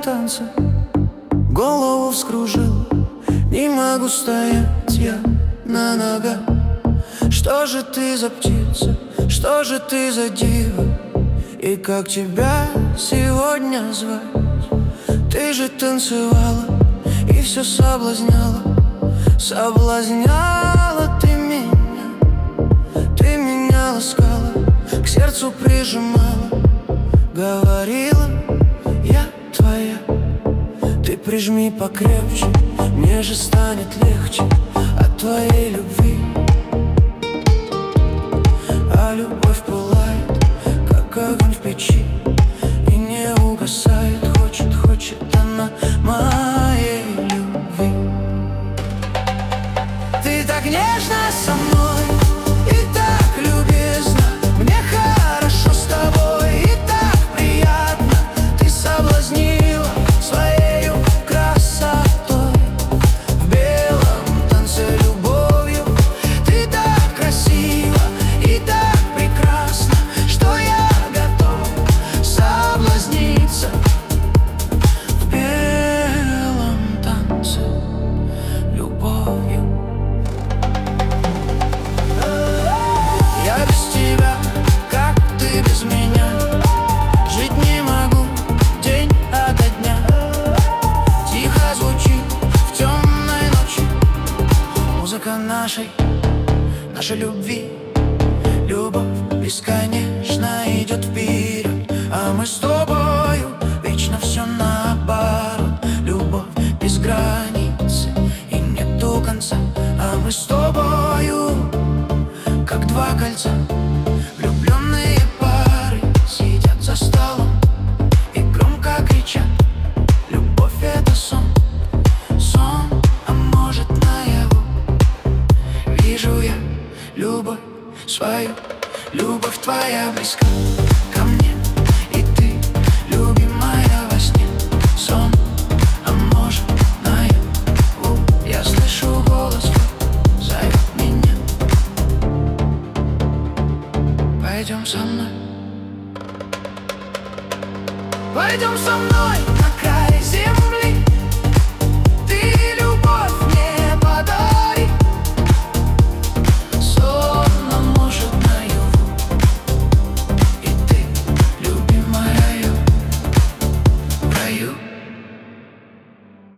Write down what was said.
танце голову вскружил. Не могу стоять я на ногах. Что же ты за птица, что же ты за дива? И как тебя сегодня звать? Ты же танцевала и все соблазняла. Соблазняла ты меня ласкала, к сердцу прижимала. Говорила, я твоя. Ты прижми покрепче, мне же станет легче от твоей любви. А любовь пылает, как огонь в печи, и не угасает. Хочет она моей любви. Ты так нежно со мной и так любезно. Мне хорошо с тобой и так приятно. Ты соблазнила своею красотой. В белом танце любовью ты так красива и так прекрасна, что я готов соблазниться. В белом танце любовью. Я без тебя, как ты без меня, жить не могу день ото дня. Тихо звучит в темной ночи музыка нашей любви. Любовь бесконечно идет вперед, а мы с тобою вечно все наоборот. Любовь без границы и нету конца, а мы с тобою как два кольца. Влюбленные пары сидят за столом и громко кричат: любовь — это сон. Сон, а может наяву. Вижу я любовь свою, любовь твоя близка ко мне, и ты, любимая, во сне. Сон, а может наяву. Я слышу голос, зовет меня. Пойдем со мной, пойдем со мной на